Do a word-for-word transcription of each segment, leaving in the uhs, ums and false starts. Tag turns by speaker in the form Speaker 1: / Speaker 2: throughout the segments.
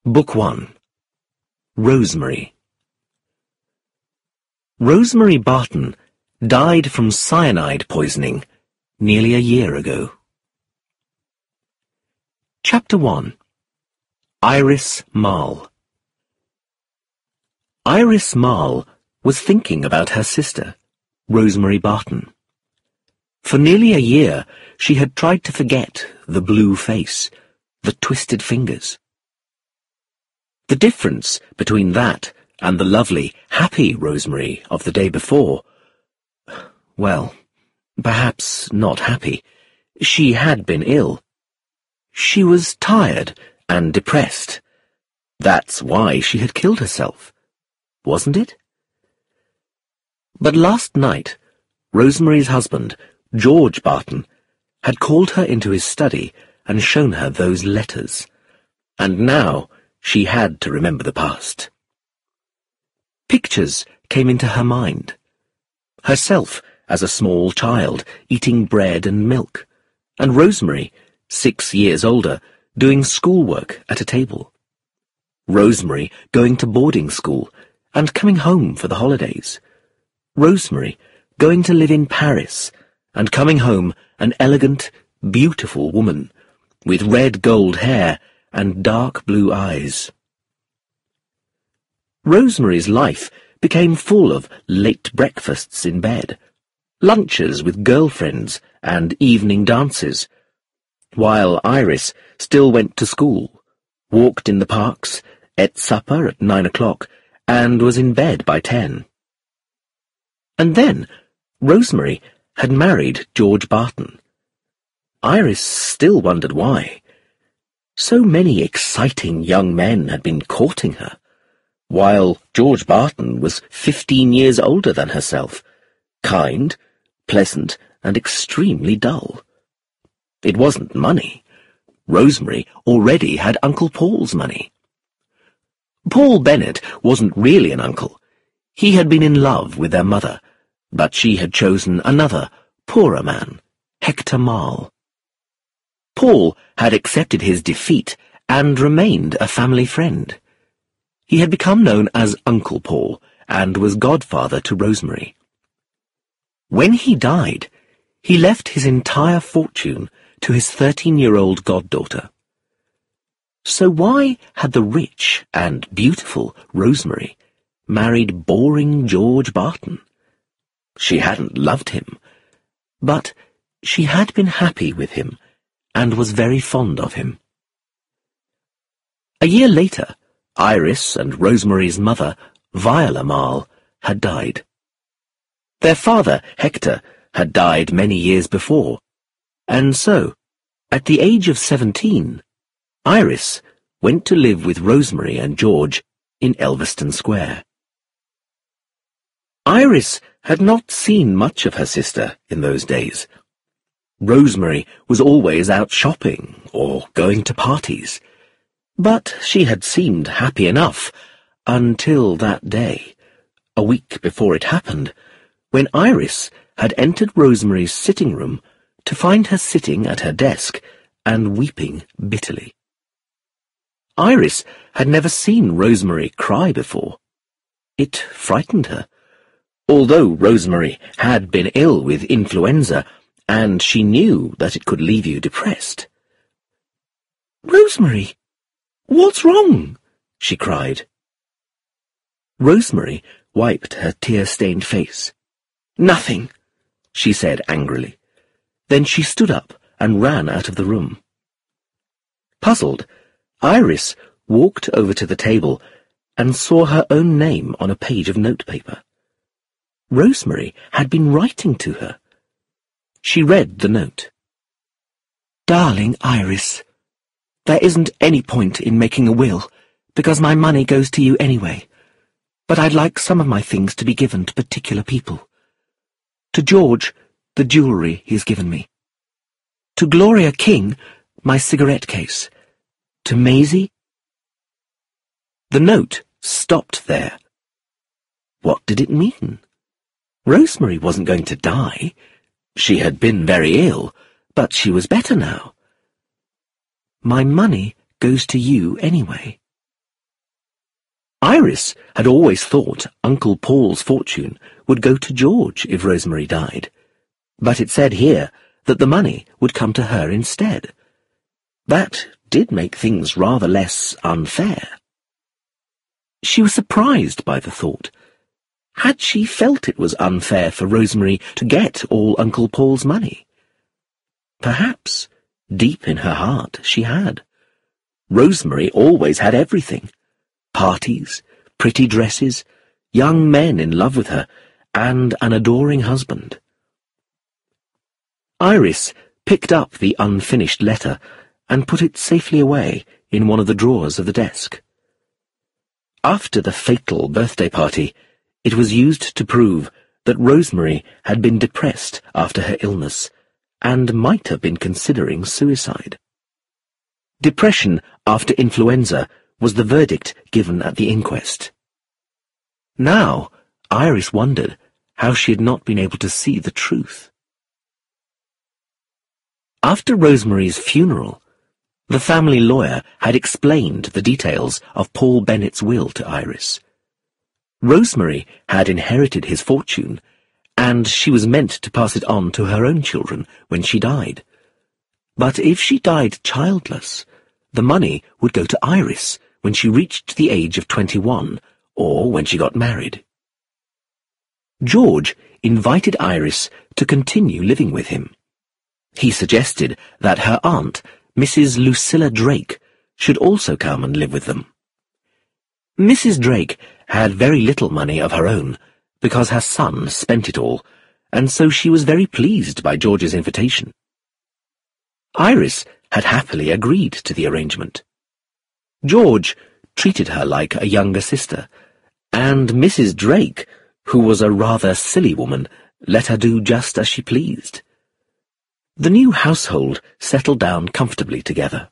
Speaker 1: Book one. Rosemary. Rosemary Barton died from cyanide poisoning nearly a year ago. Chapter one. Iris Marl. Iris Marl was thinking about her sister, Rosemary Barton. For nearly a year she had tried to forget the blue face, the twisted fingers. The difference between that and the lovely, happy Rosemary of the day before, well, perhaps not happy. She had been ill. She was tired and depressed. That's why she had killed herself, wasn't it? But last night, Rosemary's husband, George Barton, had called her into his study and shown her those letters, and now she had to remember the past. Pictures came into her mind. Herself as a small child, eating bread and milk, and Rosemary, six years older, doing schoolwork at a table. Rosemary going to boarding school and coming home for the holidays. Rosemary going to live in Paris and coming home an elegant, beautiful woman with red gold hair and dark blue eyes. Rosemary's life became full of late breakfasts in bed, lunches with girlfriends and evening dances, while Iris still went to school, walked in the parks, ate supper at nine o'clock, and was in bed by ten. And then Rosemary had married George Barton. Iris still wondered why. So many exciting young men had been courting her, while George Barton was fifteen years older than herself, kind, pleasant, and extremely dull. It wasn't money. Rosemary already had Uncle Paul's money. Paul Bennett wasn't really an uncle. He had been in love with their mother, but she had chosen another, poorer man, Hector Marl. Paul had accepted his defeat and remained a family friend. He had become known as Uncle Paul and was godfather to Rosemary. When he died, he left his entire fortune to his thirteen-year-old goddaughter. So why had the rich and beautiful Rosemary married boring George Barton? She hadn't loved him, but she had been happy with him and was very fond of him. A year later, Iris and Rosemary's mother, Viola Marl, had died. Their father, Hector, had died many years before, and so, at the age of seventeen, Iris went to live with Rosemary and George in Elveston Square. Iris had not seen much of her sister in those days. Rosemary was always out shopping or going to parties, but she had seemed happy enough until that day, a week before it happened, when Iris had entered Rosemary's sitting room to find her sitting at her desk and weeping bitterly. Iris had never seen Rosemary cry before. It frightened her. Although Rosemary had been ill with influenza, and she knew that it could leave you depressed. "Rosemary, what's wrong?" she cried. Rosemary wiped her tear-stained face. "Nothing," she said angrily. Then she stood up and ran out of the room. Puzzled, Iris walked over to the table and saw her own name on a page of notepaper. Rosemary had been writing to her. She read the note. "Darling Iris, there isn't any point in making a will, because my money goes to you anyway, but I'd like some of my things to be given to particular people. To George, the jewellery he's given me. To Gloria King, my cigarette case. To Maisie—" The note stopped there. What did it mean? Rosemary wasn't going to die. She had been very ill, but she was better now. "My money goes to you anyway," Iris had always thought Uncle Paul's fortune would go to George if Rosemary died, but it said here that the money would come to her instead. That did make things rather less unfair. She was surprised by the thought. Had she felt it was unfair for Rosemary to get all Uncle Paul's money? Perhaps, deep in her heart, she had. Rosemary always had everything. Parties, pretty dresses, young men in love with her, and an adoring husband. Iris picked up the unfinished letter and put it safely away in one of the drawers of the desk. After the fatal birthday party, it was used to prove that Rosemary had been depressed after her illness and might have been considering suicide. Depression after influenza was the verdict given at the inquest. Now, Iris wondered how she had not been able to see the truth. After Rosemary's funeral, the family lawyer had explained the details of Paul Bennett's will to Iris. Rosemary had inherited his fortune, and she was meant to pass it on to her own children when she died. But if she died childless, the money would go to Iris when she reached the age of twenty-one, or when she got married. George invited Iris to continue living with him. He suggested that her aunt, Missus Lucilla Drake, should also come and live with them. Missus Drake had very little money of her own, because her son spent it all, and so she was very pleased by George's invitation. Iris had happily agreed to the arrangement. George treated her like a younger sister, and Missus Drake, who was a rather silly woman, let her do just as she pleased. The new household settled down comfortably together.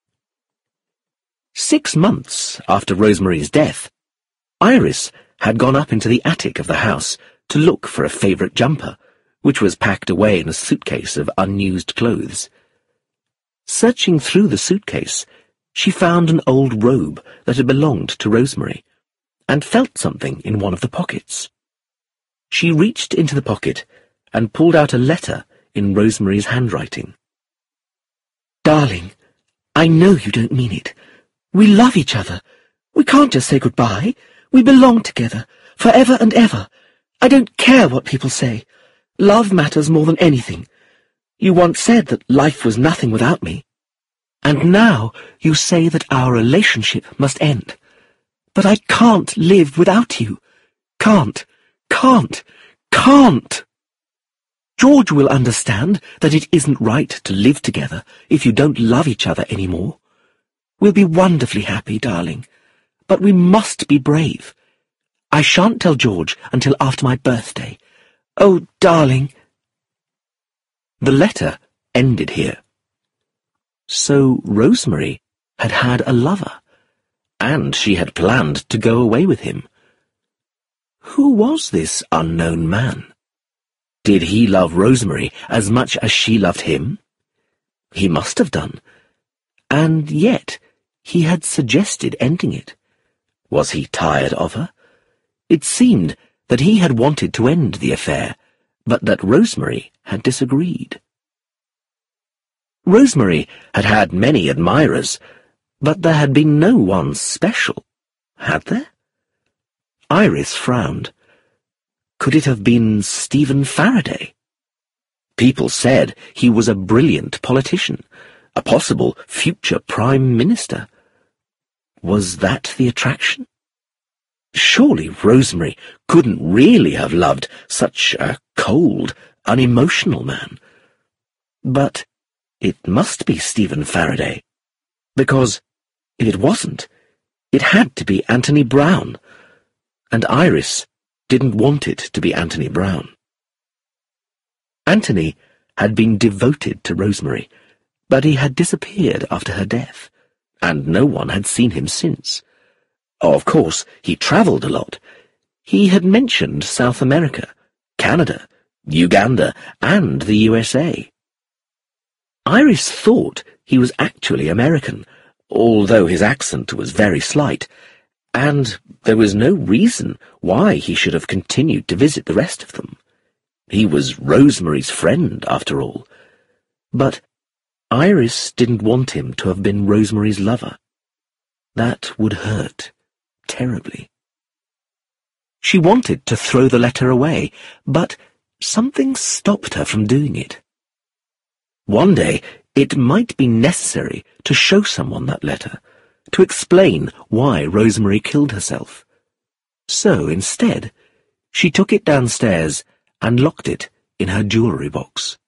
Speaker 1: Six months after Rosemary's death, Iris had gone up into the attic of the house to look for a favourite jumper, which was packed away in a suitcase of unused clothes. Searching through the suitcase, she found an old robe that had belonged to Rosemary, and felt something in one of the pockets. She reached into the pocket and pulled out a letter in Rosemary's handwriting. "Darling, I know you don't mean it. We love each other. We can't just say goodbye. We belong together, forever and ever. I don't care what people say. Love matters more than anything. You once said that life was nothing without me. And now you say that our relationship must end. But I can't live without you. Can't, can't, can't. George will understand that it isn't right to live together if you don't love each other anymore. We'll be wonderfully happy, darling, but we must be brave. I shan't tell George until after my birthday. Oh, darling." The letter ended here. So Rosemary had had a lover, and she had planned to go away with him. Who was this unknown man? Did he love Rosemary as much as she loved him? He must have done. And yet he had suggested ending it. Was he tired of her? It seemed that he had wanted to end the affair, but that Rosemary had disagreed. Rosemary had had many admirers, but there had been no one special, had there? Iris frowned. Could it have been Stephen Faraday? People said he was a brilliant politician, a possible future Prime Minister. Was that the attraction? Surely Rosemary couldn't really have loved such a cold, unemotional man. But it must be Stephen Faraday, because if it wasn't, it had to be Anthony Brown, and Iris didn't want it to be Anthony Brown. Anthony had been devoted to Rosemary, but he had disappeared after her death, and no one had seen him since. Of course, he travelled a lot. He had mentioned South America, Canada, Uganda, and the U S A. Iris thought he was actually American, although his accent was very slight, and there was no reason why he should have continued to visit the rest of them. He was Rosemary's friend, after all. But Iris didn't want him to have been Rosemary's lover. That would hurt terribly. She wanted to throw the letter away, but something stopped her from doing it. One day, it might be necessary to show someone that letter, to explain why Rosemary killed herself. So, instead, she took it downstairs and locked it in her jewellery box.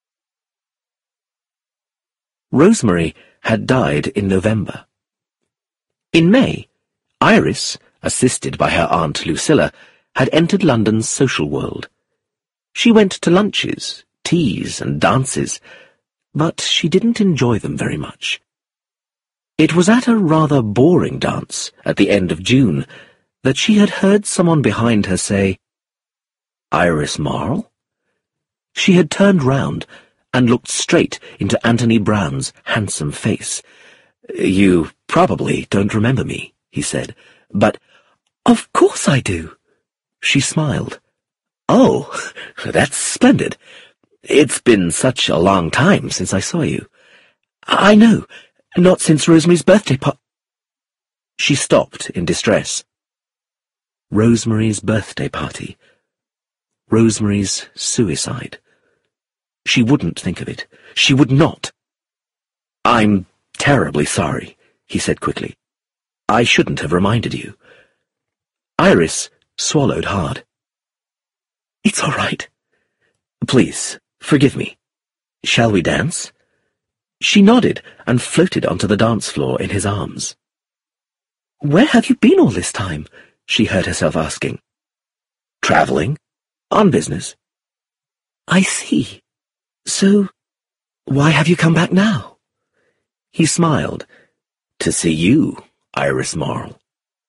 Speaker 1: Rosemary had died in November. In May, Iris, assisted by her aunt Lucilla, had entered London's social world. She went to lunches, teas, and dances, but she didn't enjoy them very much. It was at a rather boring dance at the end of June that she had heard someone behind her say, "Iris Marl?" She had turned round and looked straight into Anthony Brown's handsome face. "You probably don't remember me," he said, "but—" "Of course I do." She smiled. "Oh, that's splendid. It's been such a long time since I saw you." "I know, not since Rosemary's birthday par—" She stopped in distress. Rosemary's birthday party. Rosemary's suicide. She wouldn't think of it. She would not. "I'm terribly sorry," he said quickly. "I shouldn't have reminded you." Iris swallowed hard. "It's all right. Please, forgive me. Shall we dance?" She nodded and floated onto the dance floor in his arms. "Where have you been all this time?" she heard herself asking. "Travelling. On business." "I see. So, why have you come back now?" He smiled. "To see you, Iris Marl."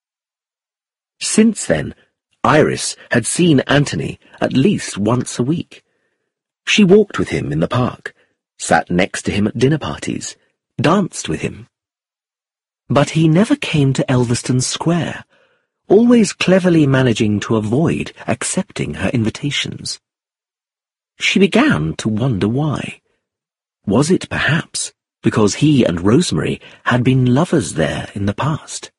Speaker 1: Since then, Iris had seen Anthony at least once a week. She walked with him in the park, sat next to him at dinner parties, danced with him. But he never came to Elveston Square, always cleverly managing to avoid accepting her invitations. She began to wonder why. Was it perhaps because he and Rosemary had been lovers there in the past?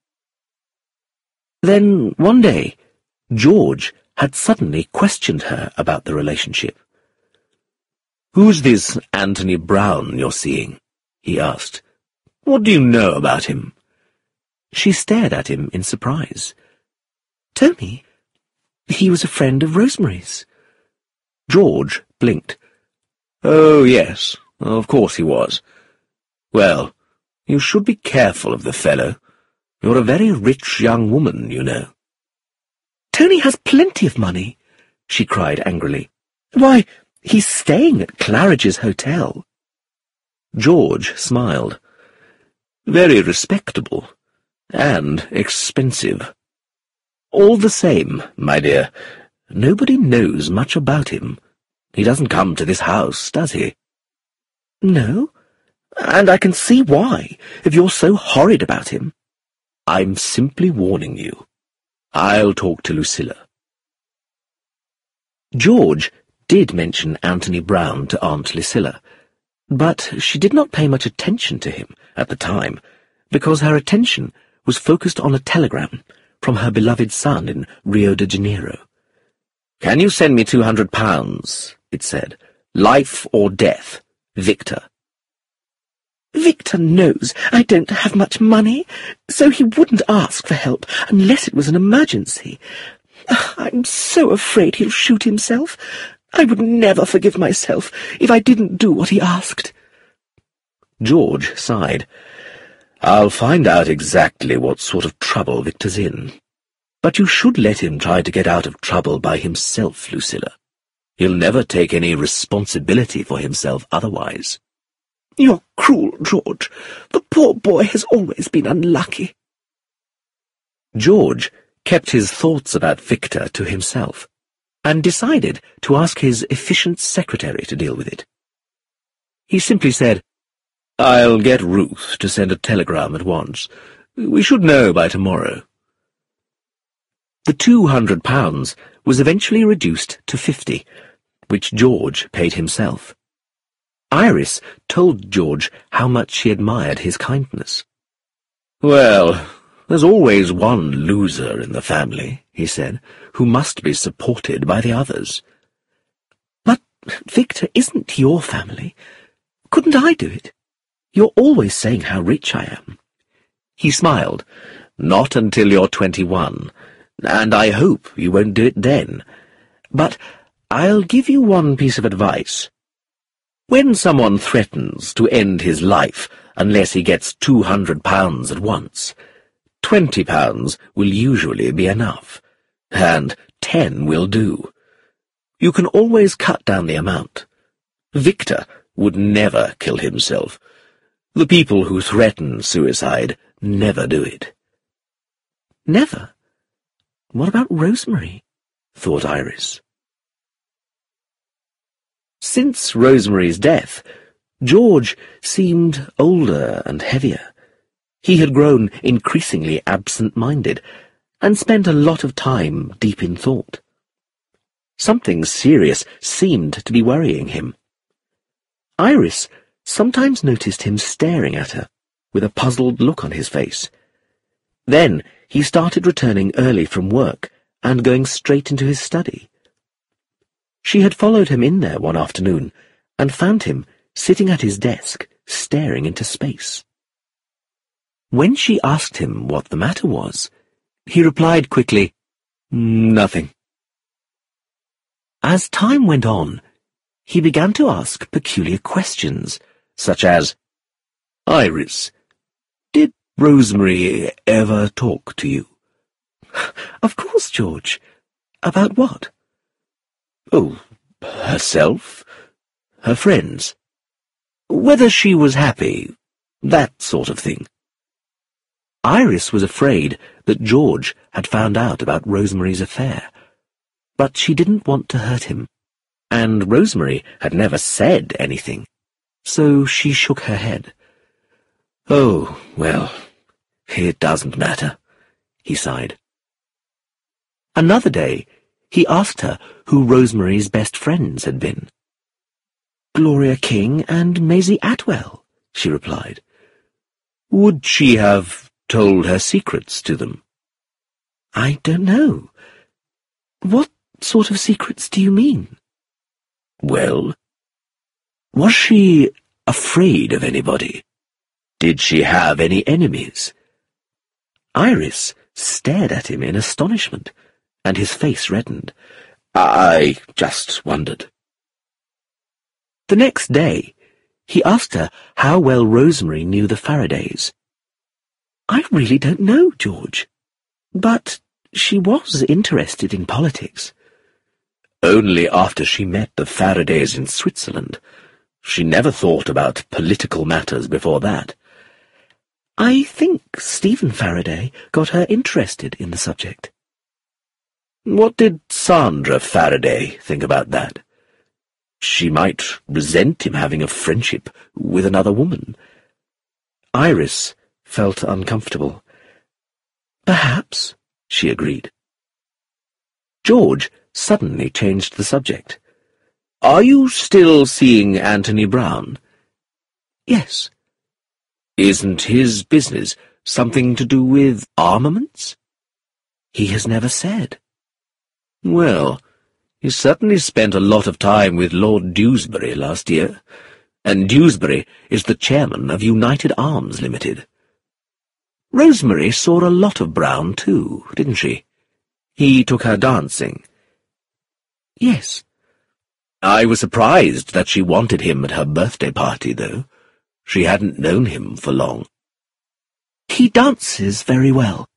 Speaker 1: Then, one day, George had suddenly questioned her about the relationship. "Who's this Anthony Brown you're seeing?" he asked. "What do you know about him?" She stared at him in surprise. "Tony, he was a friend of Rosemary's." George blinked. "Oh, yes, of course he was. Well, you should be careful of the fellow. You're a very rich young woman, you know." "Tony has plenty of money," she cried angrily. "Why, he's staying at Claridge's Hotel." George smiled. "Very respectable. And expensive. All the same, my dear, nobody knows much about him. He doesn't come to this house, does he?" "No, and I can see why, if you're so horrid about him." "I'm simply warning you. I'll talk to Lucilla." George did mention Anthony Brown to Aunt Lucilla, but she did not pay much attention to him at the time, because her attention was focused on a telegram from her beloved son in Rio de Janeiro. "Can you send me two hundred pounds, it said. "Life or death, Victor." "Victor knows I don't have much money, so he wouldn't ask for help unless it was an emergency. I'm so afraid he'll shoot himself. I would never forgive myself if I didn't do what he asked." George sighed. "I'll find out exactly what sort of trouble Victor's in. But you should let him try to get out of trouble by himself, Lucilla. He'll never take any responsibility for himself otherwise." "You're cruel, George. The poor boy has always been unlucky." George kept his thoughts about Victor to himself, and decided to ask his efficient secretary to deal with it. He simply said, "I'll get Ruth to send a telegram at once. We should know by tomorrow." The two hundred pounds was eventually reduced to fifty, which George paid himself. Iris told George how much she admired his kindness. "Well, there's always one loser in the family," he said, "who must be supported by the others." "But Victor isn't your family. Couldn't I do it? You're always saying how rich I am." He smiled. "Not until you're twenty-one, and I hope you won't do it then. But I'll give you one piece of advice. When someone threatens to end his life unless he gets two hundred pounds at once, twenty pounds will usually be enough, and ten will do. You can always cut down the amount. Victor would never kill himself. The people who threaten suicide never do it." "Never? What about Rosemary?" thought Iris. Since Rosemary's death, George seemed older and heavier. He had grown increasingly absent-minded and spent a lot of time deep in thought. Something serious seemed to be worrying him. Iris sometimes noticed him staring at her, with a puzzled look on his face. Then he started returning early from work and going straight into his study. She had followed him in there one afternoon and found him sitting at his desk, staring into space. When she asked him what the matter was, he replied quickly, "Nothing." As time went on, he began to ask peculiar questions, such as, "Iris, did Rosemary ever talk to you?" "Of course, George. About what?" "Oh, herself, her friends. Whether she was happy, that sort of thing." Iris was afraid that George had found out about Rosemary's affair, but she didn't want to hurt him, and Rosemary had never said anything, so she shook her head. "Oh, well, it doesn't matter," he sighed. Another day, he asked her who Rosemary's best friends had been. "Gloria King and Maisie Atwell," she replied. "Would she have told her secrets to them?" "I don't know. What sort of secrets do you mean?" "Well, was she afraid of anybody? Did she have any enemies?" Iris stared at him in astonishment, and his face reddened. "I just wondered." The next day, he asked her how well Rosemary knew the Faradays. "I really don't know, George. But she was interested in politics." "Only after she met the Faradays in Switzerland. She never thought about political matters before that." "I think Stephen Faraday got her interested in the subject." "What did Sandra Faraday think about that?" "She might resent him having a friendship with another woman." Iris felt uncomfortable. "Perhaps," she agreed. George suddenly changed the subject. "Are you still seeing Anthony Brown?" "Yes." "Isn't his business something to do with armaments?" "He has never said." "Well, he certainly spent a lot of time with Lord Dewsbury last year, and Dewsbury is the chairman of United Arms Limited. Rosemary saw a lot of Brown, too, didn't she? He took her dancing." "Yes." "I was surprised that she wanted him at her birthday party, though. She hadn't known him for long." "He dances very well."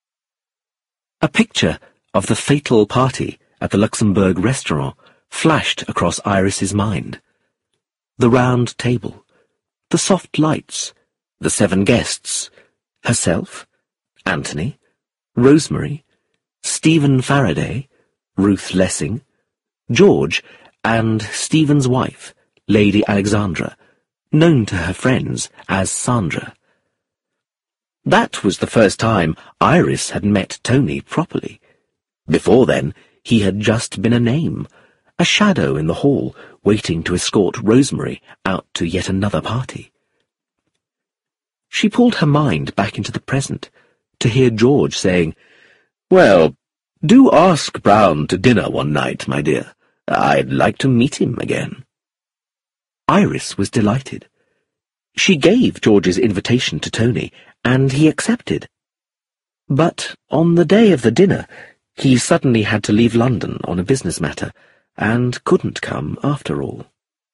Speaker 1: A picture of the fatal party at the Luxembourg restaurant flashed across Iris's mind. The round table, the soft lights, the seven guests, herself, Anthony, Rosemary, Stephen Faraday, Ruth Lessing, George, and Stephen's wife, Lady Alexandra, known to her friends as Sandra. That was the first time Iris had met Tony properly, Before then, he had just been a name, a shadow in the hall, waiting to escort Rosemary out to yet another party. She pulled her mind back into the present, to hear George saying, "Well, do ask Brown to dinner one night, my dear. I'd like to meet him again." Iris was delighted. She gave George's invitation to Tony, and he accepted. But on the day of the dinner, he suddenly had to leave London on a business matter, and couldn't come after all.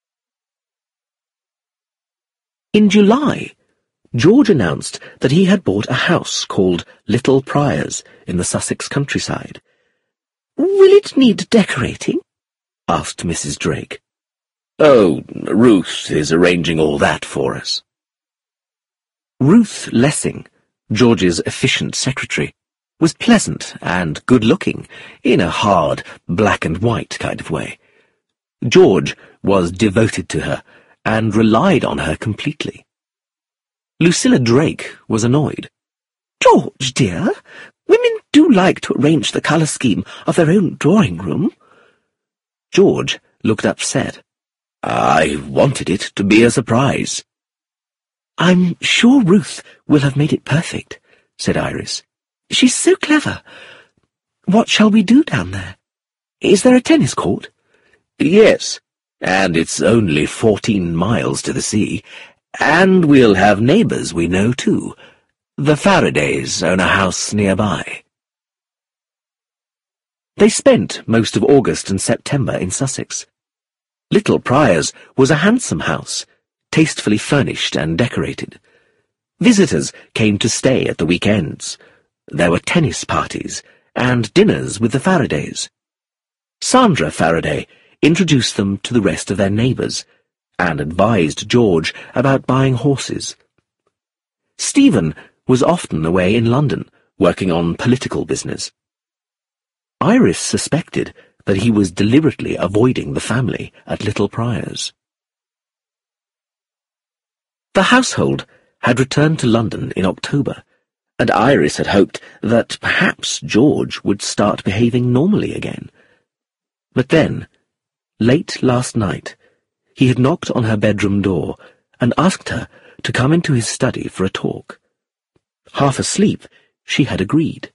Speaker 1: In July, George announced that he had bought a house called Little Priors in the Sussex countryside. "Will it need decorating?" asked Missus Drake. "Oh, Ruth is arranging all that for us." Ruth Lessing, George's efficient secretary, was pleasant and good-looking, in a hard, black-and-white kind of way. George was devoted to her, and relied on her completely. Lucilla Drake was annoyed. "George, dear, women do like to arrange the colour scheme of their own drawing-room." George looked upset. "I wanted it to be a surprise." "I'm sure Ruth will have made it perfect," said Iris. "She's so clever. What shall we do down there? Is there a tennis court?" "Yes, and it's only fourteen miles to the sea, and we'll have neighbours we know, too. The Faradays own a house nearby." They spent most of August and September in Sussex. Little Priors was a handsome house, tastefully furnished and decorated. Visitors came to stay at the weekends. There were tennis parties and dinners with the Faradays. Sandra Faraday introduced them to the rest of their neighbours, and advised George about buying horses. Stephen was often away in London, working on political business. Iris suspected that he was deliberately avoiding the family at Little Priors. The household had returned to London in October, and Iris had hoped that perhaps George would start behaving normally again. But then, late last night, he had knocked on her bedroom door and asked her to come into his study for a talk. Half asleep, she had agreed.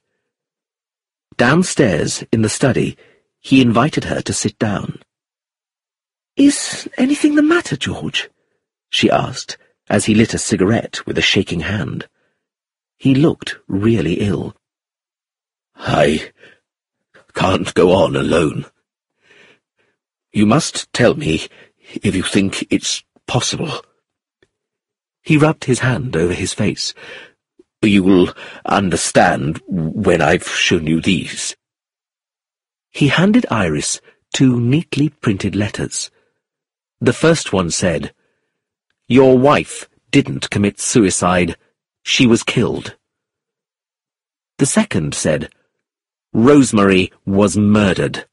Speaker 1: Downstairs in the study, he invited her to sit down. "Is anything the matter, George?" she asked, as he lit a cigarette with a shaking hand. He looked really ill. "I can't go on alone. You must tell me if you think it's possible." He rubbed his hand over his face. "You'll understand when I've shown you these." He handed Iris two neatly printed letters. The first one said, "Your wife didn't commit suicide. She was killed." The second said, "Rosemary was murdered."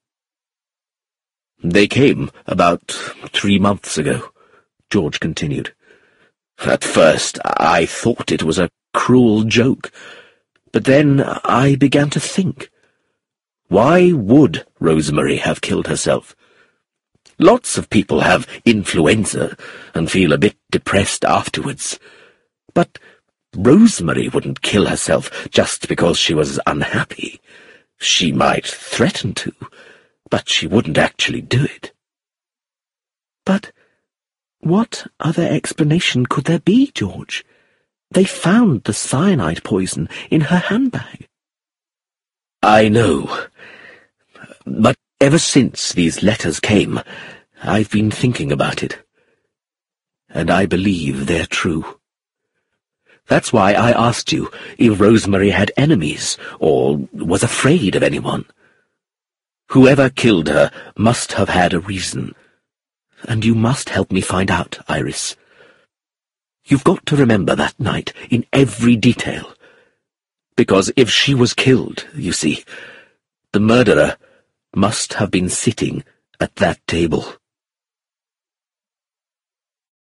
Speaker 1: "They came about three months ago," George continued. "At first I thought it was a cruel joke, but then I began to think. Why would Rosemary have killed herself? Lots of people have influenza and feel a bit depressed afterwards. But Rosemary wouldn't kill herself just because she was unhappy. She might threaten to, but she wouldn't actually do it." "But what other explanation could there be, George? They found the cyanide poison in her handbag." "I know. But ever since these letters came, I've been thinking about it. And I believe they're true. That's why I asked you if Rosemary had enemies, or was afraid of anyone. Whoever killed her must have had a reason. And you must help me find out, Iris. You've got to remember that night in every detail. Because if she was killed, you see, the murderer must have been sitting at that table."